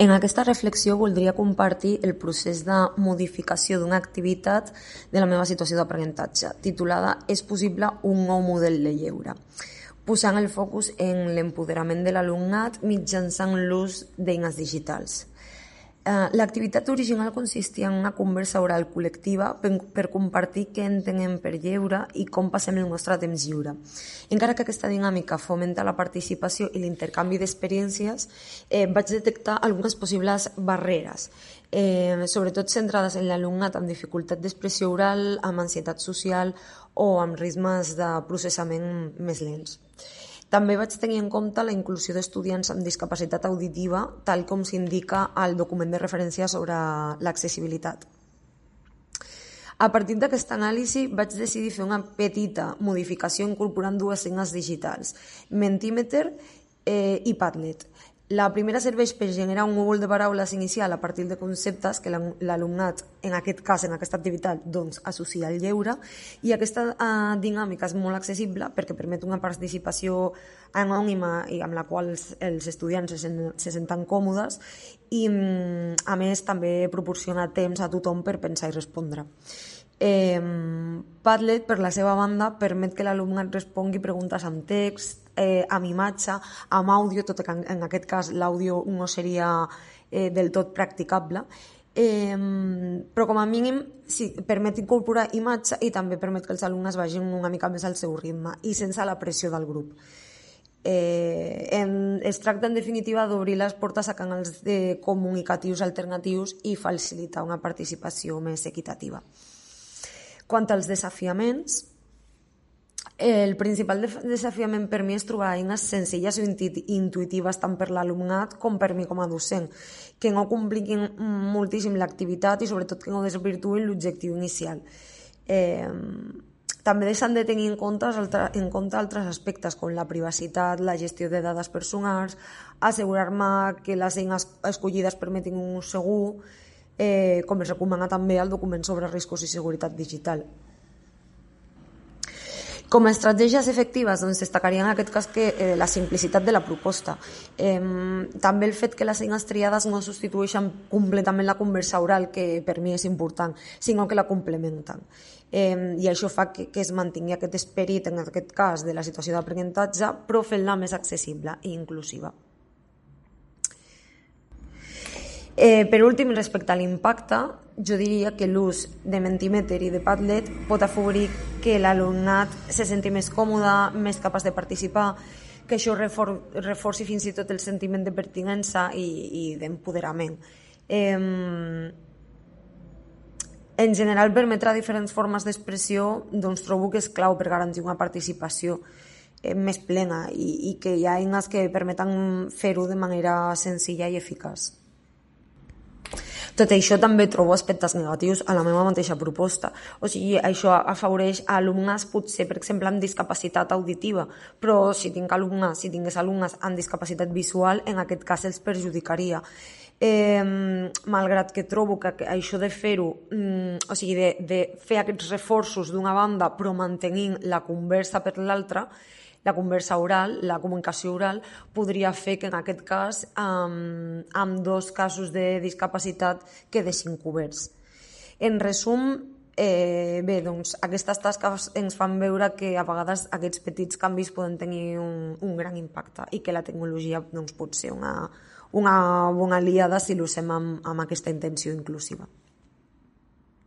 En aquesta reflexió voldria compartir el procés de modificació d'una activitat de la meva situació d'aprenentatge, titulada «És possible un nou model de lleure», posant el focus en l'empoderament de l'alumnat mitjançant l'ús d'eines digitals. L'activitat original consistia en una conversa oral col·lectiva per compartir què entenem per lleure i com passem el nostre temps lliure. Encara que aquesta dinàmica fomenta la participació i l'intercanvi d'experiències, vaig detectar algunes possibles barreres, sobretot centrades en l'alumnat amb dificultat d'expressió oral, amb ansietat social o amb ritmes de processament més lents. També vaig tenir en compte la inclusió d'estudiants amb discapacitat auditiva, tal com s'indica al document de referència sobre l'accessibilitat. A partir d'aquesta anàlisi vaig decidir fer una petita modificació incorporant dues eines digitals, Mentimeter i Padlet. La primera serveix per generar un núvol de paraules inicial a partir de conceptes que l'alumnat, en aquest cas, en aquesta activitat, associa al lleure, i aquesta dinàmica és molt accessible perquè permet una participació anònima i amb la qual els estudiants se senten còmodes i, a més, també proporciona temps a tothom per pensar i respondre. Padlet, per la seva banda, permet que l'alumnat respongui preguntes amb text, amb imatge, amb àudio, tot que en aquest cas l'àudio no seria del tot practicable, però com a mínim permet incorporar imatge i també permet que els alumnes vagin una mica més al seu ritme i sense la pressió del grup. Es tracta en definitiva d'obrir les portes a canals comunicatius alternatius i facilitar una participació més equitativa. Quant als desafiaments, el principal desafiament per mi és trobar eines senzilles o intuïtives tant per l'alumnat com per mi com a docent, que no compliquin moltíssim l'activitat i sobretot que no desvirtuïn l'objectiu inicial. També s'han de tenir en compte altres aspectes com la privacitat, la gestió de dades personals, assegurar-me que les eines escollides permetin un ús segur, com es recomana també al document sobre riscos i seguretat digital. Com a estratègies efectives, destacaria en aquest cas la simplicitat de la proposta. També el fet que les eines triades no substitueixen completament la conversa oral, que per mi és important, sinó que la complementen. I això fa que es mantingui aquest esperit, en aquest cas, de la situació d'aprenentatge, però fent-la més accessible i inclusiva. Per últim, respecte a l'impacte, jo diria que l'ús de Mentimeter i de Padlet pot afavorir que l'alumnat se senti més còmode, més capaç de participar, que això reforci fins i tot el sentiment de pertinença i d'empoderament. En general, permetre diferents formes d'expressió trobo que és clau per garantir una participació més plena i que hi ha eines que permeten fer-ho de manera senzilla i eficaç. Tot això també trobo aspectes negatius a la meva mateixa proposta. O sigui, això afavoreix a alumnes, potser, per exemple, amb discapacitat auditiva, però si tingués alumnes amb discapacitat visual, en aquest cas els perjudicaria. Malgrat que trobo que això de fer-ho, o sigui, de fer aquests reforços d'una banda, però mantenint la conversa per l'altra, la conversa oral, la comunicació oral, podria fer que en aquest cas, amb dos casos de discapacitat, quedessin coberts. En resum, aquestes tasques ens fan veure que a vegades aquests petits canvis poden tenir un gran impacte i que la tecnologia pot ser una bona aliada si l'usem amb aquesta intenció inclusiva.